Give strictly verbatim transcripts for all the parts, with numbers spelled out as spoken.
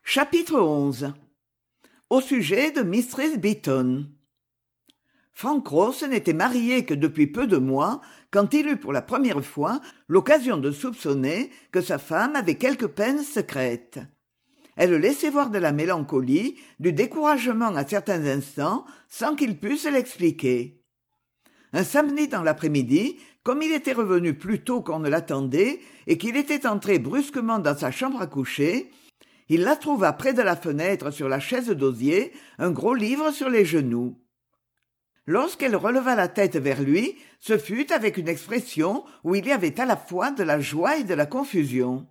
Chapitre onze. Au sujet de mistress Beeton. Frank Ross n'était marié que depuis peu de mois quand il eut pour la première fois l'occasion de soupçonner que sa femme avait quelque peine secrète. Elle laissait voir de la mélancolie, du découragement à certains instants, sans qu'il pût se l'expliquer. Un samedi dans l'après-midi, comme il était revenu plus tôt qu'on ne l'attendait et qu'il était entré brusquement dans sa chambre à coucher, il la trouva près de la fenêtre sur la chaise d'osier, un gros livre sur les genoux. Lorsqu'elle releva la tête vers lui, ce fut avec une expression où il y avait à la fois de la joie et de la confusion.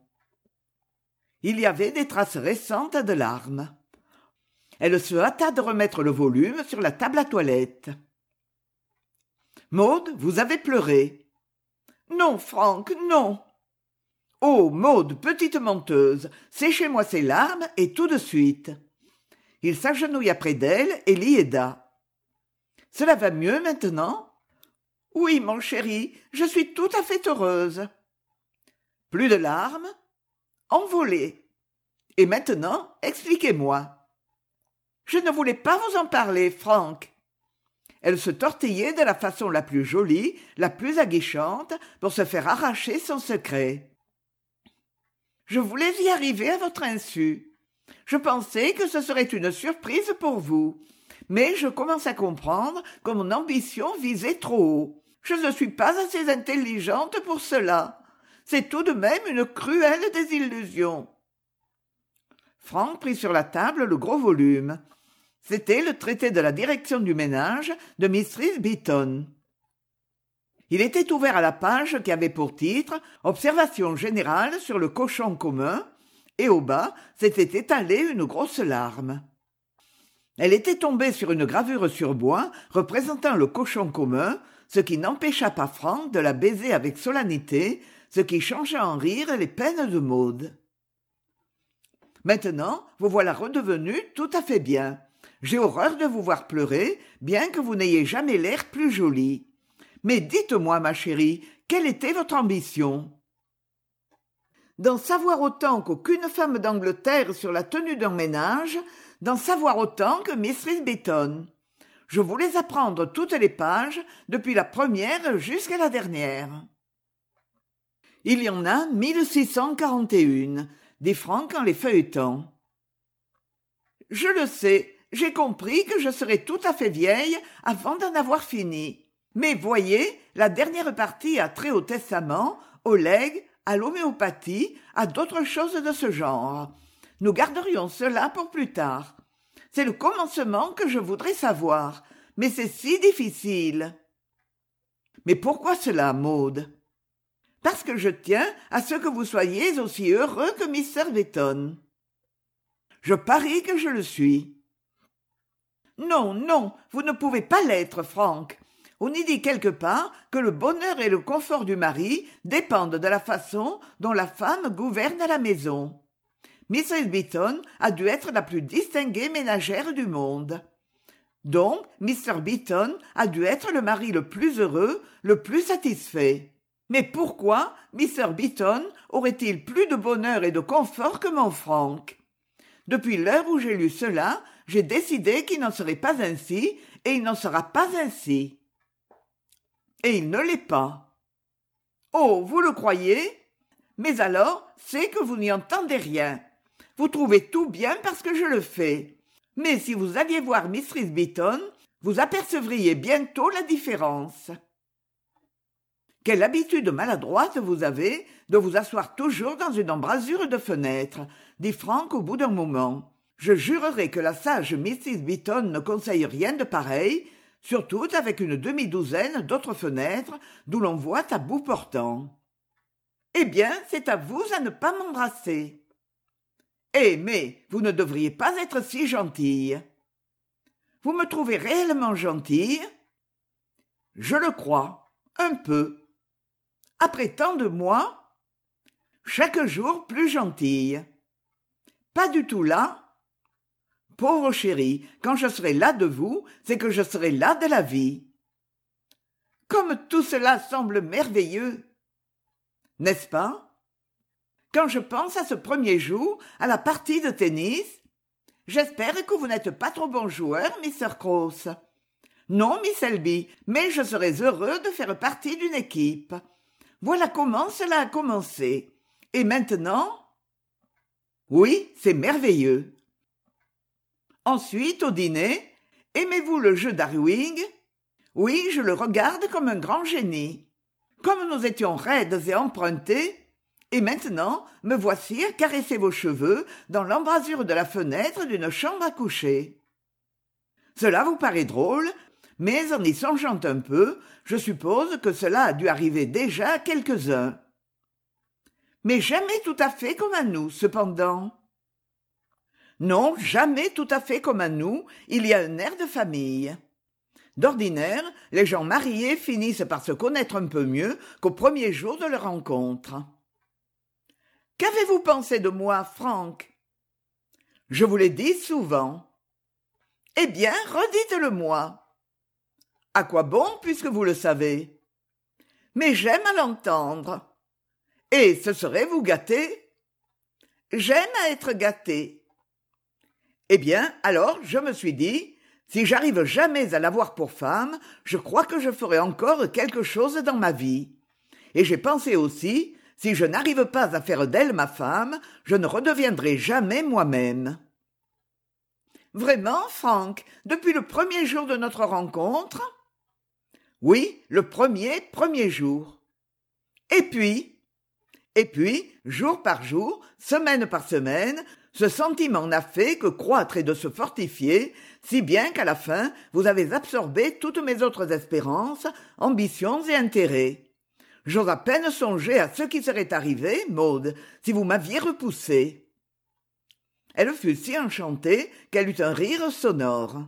Il y avait des traces récentes de larmes. Elle se hâta de remettre le volume sur la table à toilette. « Maud, vous avez pleuré. »« Non, Frank, non. »« Oh, Maud, petite menteuse, séchez-moi ces larmes et tout de suite. » Il s'agenouilla près d'elle et l'y aida. « Cela va mieux maintenant ?»« Oui, mon chéri, je suis tout à fait heureuse. »« Plus de larmes ?»« Envolées. Et maintenant, expliquez-moi. »« Je ne voulais pas vous en parler, Frank. » Elle se tortillait de la façon la plus jolie, la plus aguichante, pour se faire arracher son secret. « Je voulais y arriver à votre insu. Je pensais que ce serait une surprise pour vous. Mais je commence à comprendre que mon ambition visait trop haut. Je ne suis pas assez intelligente pour cela. C'est tout de même une cruelle désillusion. » Frank prit sur la table le gros volume. C'était le traité de la direction du ménage de mistress Beeton. Il était ouvert à la page qui avait pour titre « Observation générale sur le cochon commun » et au bas s'était étalée une grosse larme. Elle était tombée sur une gravure sur bois représentant le cochon commun, ce qui n'empêcha pas Frank de la baiser avec solennité, ce qui changea en rire les peines de Maud. « Maintenant, vous voilà redevenu tout à fait bien. J'ai horreur de vous voir pleurer, bien que vous n'ayez jamais l'air plus jolie. Mais dites-moi, ma chérie, quelle était votre ambition ? » D'en savoir autant qu'aucune femme d'Angleterre sur la tenue d'un ménage, d'en savoir autant que mistress Beeton. Je voulais apprendre toutes les pages, depuis la première jusqu'à la dernière. « Il y en a mille six cent quarante et une, dit Frank en les feuilletant. « Je le sais, j'ai compris que je serais tout à fait vieille avant d'en avoir fini. Mais voyez, la dernière partie a trait au testament, au legs, à l'homéopathie, à d'autres choses de ce genre. Nous garderions cela pour plus tard. C'est le commencement que je voudrais savoir, mais c'est si difficile. » « Mais pourquoi cela, Maud ? » ?»« Parce que je tiens à ce que vous soyez aussi heureux que mister Beeton. »« Je parie que je le suis. »« Non, non, vous ne pouvez pas l'être, Frank. On y dit quelque part que le bonheur et le confort du mari dépendent de la façon dont la femme gouverne la maison. mistress Beeton a dû être la plus distinguée ménagère du monde. Donc, mister Beeton a dû être le mari le plus heureux, le plus satisfait. Mais pourquoi mister Beeton aurait-il plus de bonheur et de confort que mon Frank ? Depuis l'heure où j'ai lu cela, j'ai décidé qu'il n'en serait pas ainsi, et il n'en sera pas ainsi. Et il ne l'est pas. Oh, vous le croyez ? Mais alors, c'est que vous n'y entendez rien. Vous trouvez tout bien parce que je le fais. Mais si vous alliez voir mistress Beeton, vous apercevriez bientôt la différence. Quelle habitude maladroite vous avez de vous asseoir toujours dans une embrasure de fenêtre, dit Frank au bout d'un moment. Je jurerais que la sage missus Beeton ne conseille rien de pareil, surtout avec une demi-douzaine d'autres fenêtres d'où l'on voit à bout portant. Eh bien, c'est à vous à ne pas m'embrasser. Eh, mais vous ne devriez pas être si gentille. Vous me trouvez réellement gentille ? Je le crois, un peu. Après tant de mois, chaque jour plus gentille. Pas du tout là. Pauvre chérie, quand je serai là de vous, c'est que je serai là de la vie. Comme tout cela semble merveilleux, n'est-ce pas ? Quand je pense à ce premier jour, à la partie de tennis, j'espère que vous n'êtes pas trop bon joueur, mister Cross. Non, Miss Elby, mais je serais heureux de faire partie d'une équipe. Voilà comment cela a commencé. Et maintenant? Oui, c'est merveilleux. Ensuite, au dîner, aimez-vous le jeu d'Harrowing? Oui, je le regarde comme un grand génie. Comme nous étions raides et empruntés, et maintenant, me voici à caresser vos cheveux dans l'embrasure de la fenêtre d'une chambre à coucher. Cela vous paraît drôle, mais en y songeant un peu, je suppose que cela a dû arriver déjà à quelques-uns. Mais jamais tout à fait comme à nous, cependant. Non, jamais tout à fait comme à nous, il y a un air de famille. D'ordinaire, les gens mariés finissent par se connaître un peu mieux qu'au premier jour de leur rencontre. Qu'avez-vous pensé de moi, Franck? Je vous l'ai dit souvent. Eh bien, redites-le-moi. À quoi bon, puisque vous le savez? Mais j'aime à l'entendre. Et ce serait vous gâter? J'aime à être gâté. Eh bien, alors, je me suis dit, si j'arrive jamais à l'avoir pour femme, je crois que je ferai encore quelque chose dans ma vie. Et j'ai pensé aussi, si je n'arrive pas à faire d'elle ma femme, je ne redeviendrai jamais moi-même. Vraiment, Franck, depuis le premier jour de notre rencontre? Oui, le premier, premier jour. Et puis? Et puis, jour par jour, semaine par semaine, ce sentiment n'a fait que croître et de se fortifier, si bien qu'à la fin, vous avez absorbé toutes mes autres espérances, ambitions et intérêts. J'ose à peine songer à ce qui serait arrivé, Maude, si vous m'aviez repoussée. Elle fut si enchantée qu'elle eut un rire sonore.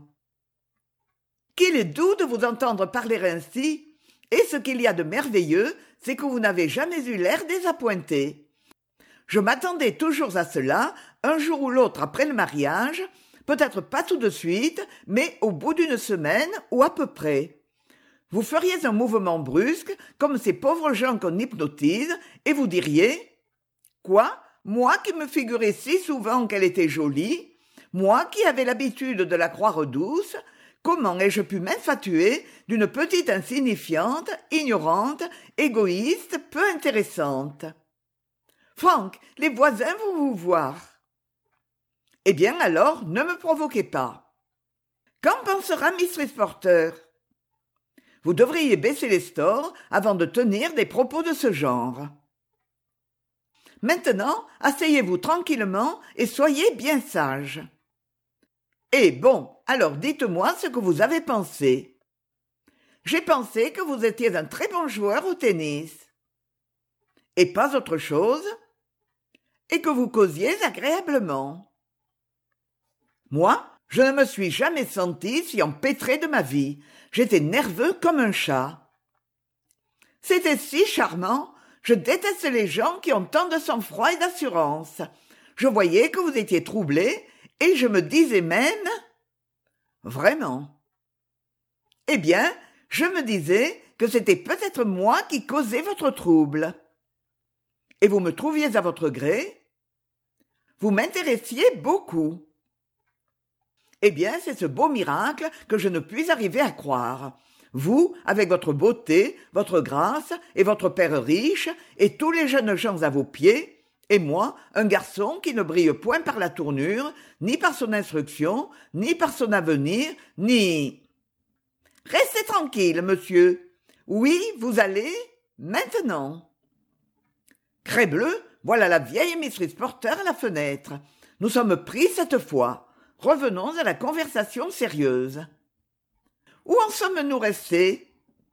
Qu'il est doux de vous entendre parler ainsi, et ce qu'il y a de merveilleux, c'est que vous n'avez jamais eu l'air désappointé. Je m'attendais toujours à cela, un jour ou l'autre après le mariage, peut-être pas tout de suite, mais au bout d'une semaine ou à peu près. Vous feriez un mouvement brusque, comme ces pauvres gens qu'on hypnotise, et vous diriez « Quoi ? Moi qui me figurais si souvent qu'elle était jolie, moi qui avais l'habitude de la croire douce, comment ai-je pu m'infatuer d'une petite insignifiante, ignorante, égoïste, peu intéressante ? Franck, les voisins vont vous voir. Eh bien alors, ne me provoquez pas. Qu'en pensera mistress Porter ? Vous devriez baisser les stores avant de tenir des propos de ce genre. Maintenant, asseyez-vous tranquillement et soyez bien sage. Eh bon, alors dites-moi ce que vous avez pensé. J'ai pensé que vous étiez un très bon joueur au tennis. Et pas autre chose ? Et que vous causiez agréablement. Moi, je ne me suis jamais senti si empêtré de ma vie. J'étais nerveux comme un chat. C'était si charmant. Je déteste les gens qui ont tant de sang-froid et d'assurance. Je voyais que vous étiez troublé, et je me disais même... Vraiment. Eh bien, je me disais que c'était peut-être moi qui causais votre trouble. Et vous me trouviez à votre gré? Vous m'intéressiez beaucoup. Eh bien, c'est ce beau miracle que je ne puis arriver à croire. Vous, avec votre beauté, votre grâce et votre père riche, et tous les jeunes gens à vos pieds, et moi, un garçon qui ne brille point par la tournure, ni par son instruction, ni par son avenir, ni... Restez tranquille, monsieur. Oui, vous allez, maintenant. Crèbleu, voilà la vieille mistress Porter à la fenêtre. Nous sommes pris cette fois. Revenons à la conversation sérieuse. Où en sommes-nous restés?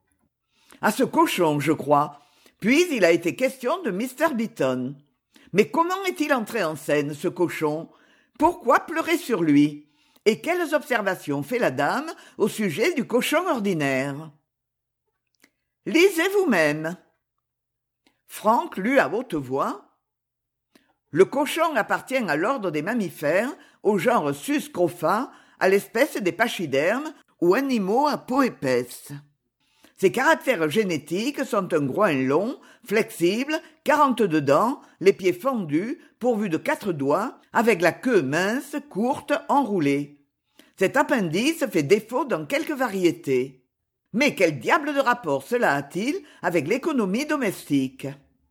À ce cochon, je crois. Puis il a été question de mister Beeton. Mais comment est-il entré en scène, ce cochon? Pourquoi pleurer sur lui? Et quelles observations fait la dame au sujet du cochon ordinaire? Lisez vous-même. Franck lut à haute voix. Le cochon appartient à l'ordre des mammifères, au genre Suscrofa, à l'espèce des pachydermes ou animaux à peau épaisse. Ses caractères génétiques sont un groin long, flexible, quarante-deux dents, les pieds fendus, pourvus de quatre doigts, avec la queue mince, courte, enroulée. Cet appendice fait défaut dans quelques variétés. Mais quel diable de rapport cela a-t-il avec l'économie domestique ?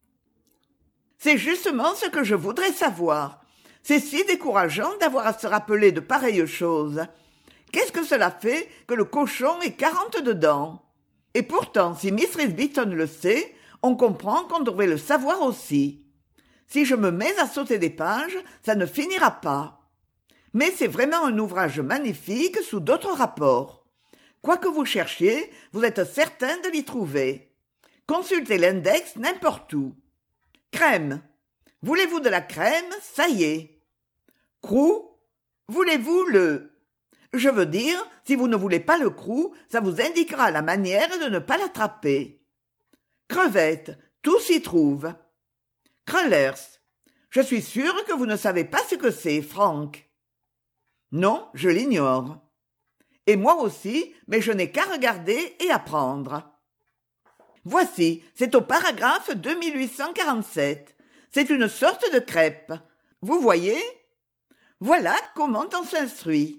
C'est justement ce que je voudrais savoir. C'est si décourageant d'avoir à se rappeler de pareilles choses. Qu'est-ce que cela fait que le cochon ait quarante-deux dents ? Et pourtant, si Mistress Beeton le sait, on comprend qu'on devrait le savoir aussi. Si je me mets à sauter des pages, ça ne finira pas. Mais c'est vraiment un ouvrage magnifique sous d'autres rapports. Quoi que vous cherchiez, vous êtes certain de l'y trouver. Consultez l'index n'importe où. Crème. Voulez-vous de la crème? Ça y est. Crou. Voulez-vous le... Je veux dire, si vous ne voulez pas le crou, ça vous indiquera la manière de ne pas l'attraper. Crevette. Tout s'y trouve. Crullers. Je suis sûre que vous ne savez pas ce que c'est, Franck. Non, je l'ignore. Et moi aussi, mais je n'ai qu'à regarder et apprendre. Voici, c'est au paragraphe deux mille huit cent quarante-sept. C'est une sorte de crêpe. Vous voyez? Voilà comment on s'instruit.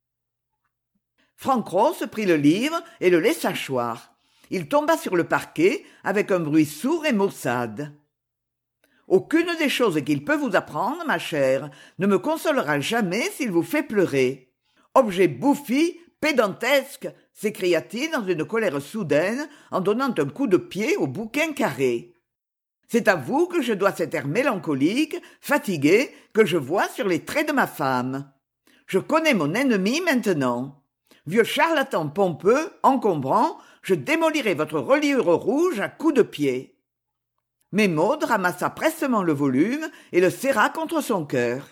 Frank Ross prit le livre et le laissa choir. Il tomba sur le parquet avec un bruit sourd et maussade. Aucune des choses qu'il peut vous apprendre, ma chère, ne me consolera jamais s'il vous fait pleurer. Objet bouffi, pédantesque, s'écria-t-il dans une colère soudaine en donnant un coup de pied au bouquin carré. C'est à vous que je dois cet air mélancolique, fatigué, que je vois sur les traits de ma femme. Je connais mon ennemi maintenant. Vieux charlatan pompeux, encombrant, je démolirai votre reliure rouge à coups de pied. Mais Maud ramassa prestement le volume et le serra contre son cœur.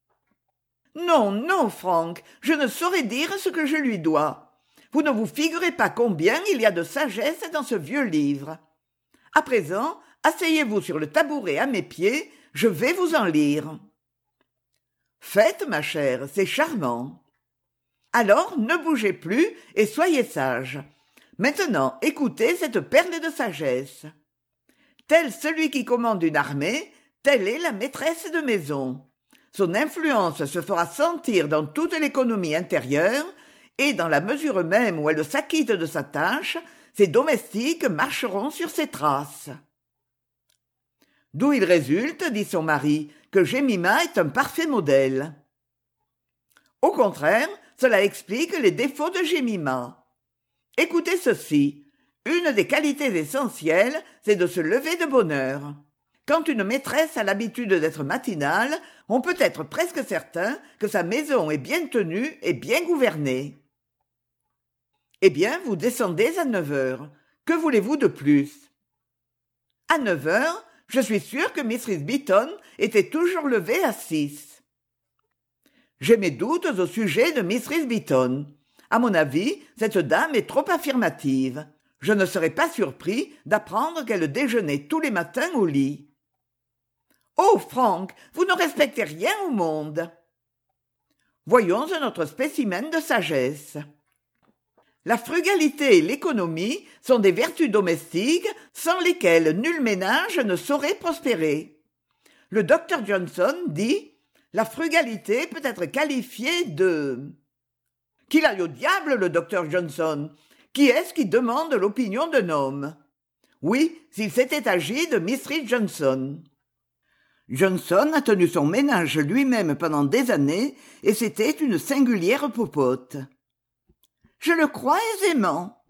Non, non, Franck, je ne saurais dire ce que je lui dois. Vous ne vous figurez pas combien il y a de sagesse dans ce vieux livre. À présent, asseyez-vous sur le tabouret à mes pieds, je vais vous en lire. Faites, ma chère, c'est charmant. Alors, ne bougez plus et soyez sage. Maintenant, écoutez cette perle de sagesse. Tel celui qui commande une armée, telle est la maîtresse de maison. Son influence se fera sentir dans toute l'économie intérieure, et dans la mesure même où elle s'acquitte de sa tâche, ses domestiques marcheront sur ses traces. D'où il résulte, dit son mari, que Jemima est un parfait modèle. Au contraire, cela explique les défauts de Jemima. Écoutez ceci. Une des qualités essentielles, c'est de se lever de bonne heure. Quand une maîtresse a l'habitude d'être matinale, on peut être presque certain que sa maison est bien tenue et bien gouvernée. Eh bien, vous descendez à neuf heures. Que voulez-vous de plus? À neuf heures, je suis sûre que Mistress Beeton était toujours levée à six. J'ai mes doutes au sujet de Mistress Beeton. À mon avis, cette dame est trop affirmative. Je ne serais pas surpris d'apprendre qu'elle déjeunait tous les matins au lit. Oh, Franck, vous ne respectez rien au monde. Voyons un autre spécimen de sagesse. La frugalité et l'économie sont des vertus domestiques sans lesquelles nul ménage ne saurait prospérer. Le docteur Johnson dit « La frugalité peut être qualifiée de... » Qu'il aille au diable, le docteur Johnson. Qui est-ce qui demande l'opinion d'un homme? Oui, s'il s'était agi de Mistress Johnson. Johnson a tenu son ménage lui-même pendant des années et c'était une singulière popote. Je le crois aisément.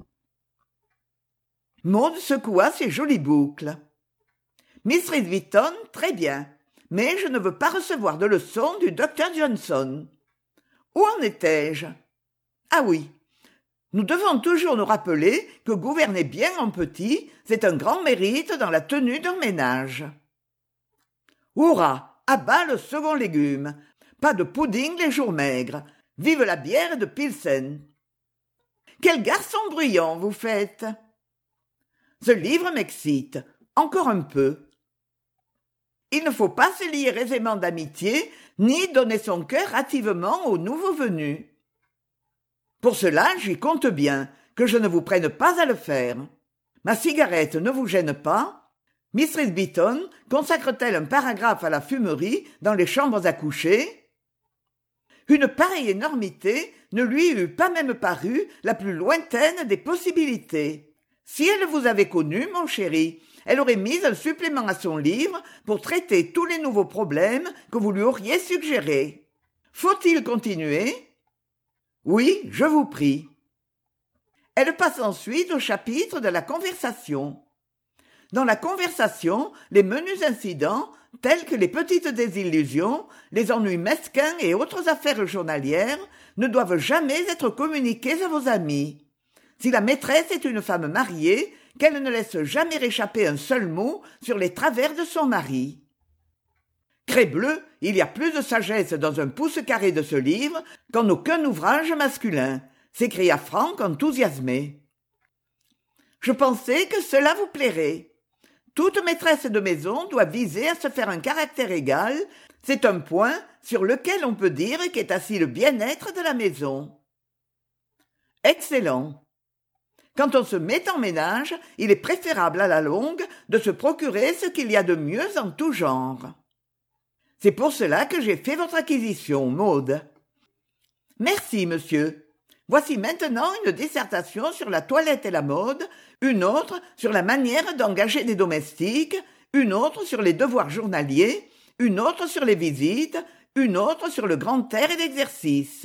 Maud secoua ses jolies boucles. Mistress Beeton, très bien, mais je ne veux pas recevoir de leçons du docteur Johnson. Où en étais-je? Ah oui. Nous devons toujours nous rappeler que gouverner bien en petit, c'est un grand mérite dans la tenue d'un ménage. Hurrah! À bas le second légume! Pas de pudding les jours maigres! Vive la bière de Pilsen! Quel garçon bruyant vous faites! Ce livre m'excite, encore un peu. Il ne faut pas se lier aisément d'amitié, ni donner son cœur hâtivement aux nouveaux venus. Pour cela, j'y compte bien, que je ne vous prenne pas à le faire. Ma cigarette ne vous gêne pas? Mistress Beeton consacre-t-elle un paragraphe à la fumerie dans les chambres à coucher? Une pareille énormité ne lui eût pas même paru la plus lointaine des possibilités. Si elle vous avait connu, mon chéri, elle aurait mis un supplément à son livre pour traiter tous les nouveaux problèmes que vous lui auriez suggérés. Faut-il continuer? Oui, je vous prie. Elle passe ensuite au chapitre de la conversation. Dans la conversation, les menus incidents, tels que les petites désillusions, les ennuis mesquins et autres affaires journalières, ne doivent jamais être communiqués à vos amis. Si la maîtresse est une femme mariée, qu'elle ne laisse jamais réchapper un seul mot sur les travers de son mari. Crébleu, il y a plus de sagesse dans un pouce carré de ce livre qu'en aucun ouvrage masculin, s'écria Frank enthousiasmé. Je pensais que cela vous plairait. Toute maîtresse de maison doit viser à se faire un caractère égal, c'est un point sur lequel on peut dire qu'est assis le bien-être de la maison. Excellent. Quand on se met en ménage, il est préférable à la longue de se procurer ce qu'il y a de mieux en tout genre. C'est pour cela que j'ai fait votre acquisition, Maude. Merci, monsieur. Voici maintenant une dissertation sur la toilette et la mode, une autre sur la manière d'engager des domestiques, une autre sur les devoirs journaliers, une autre sur les visites, une autre sur le grand air et l'exercice.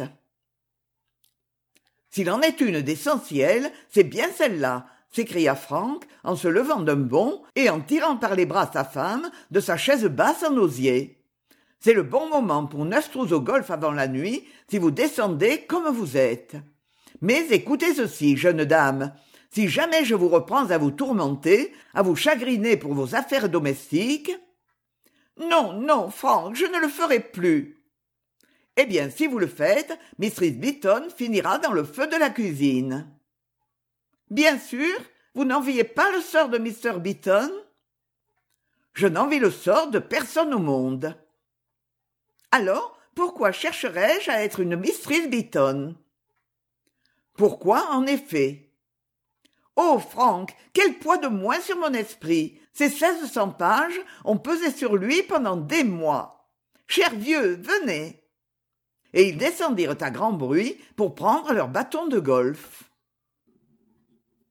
S'il en est une d'essentielle, c'est bien celle-là, s'écria Frank en se levant d'un bond et en tirant par les bras sa femme de sa chaise basse en osier. C'est le bon moment pour neuf trous au golf avant la nuit, si vous descendez comme vous êtes. Mais écoutez ceci, jeune dame, si jamais je vous reprends à vous tourmenter, à vous chagriner pour vos affaires domestiques... Non, non, Frank, je ne le ferai plus. Eh bien, si vous le faites, Mistress Beeton finira dans le feu de la cuisine. Bien sûr, vous n'enviez pas le sort de mister Beeton? Je n'envie le sort de personne au monde. Alors, pourquoi chercherais-je à être une Mistress Beeton? Pourquoi, en effet? Oh, Frank, quel poids de moins sur mon esprit! Ces seize cents pages ont pesé sur lui pendant des mois. Cher vieux, venez! Et ils descendirent à grand bruit pour prendre leur bâton de golf.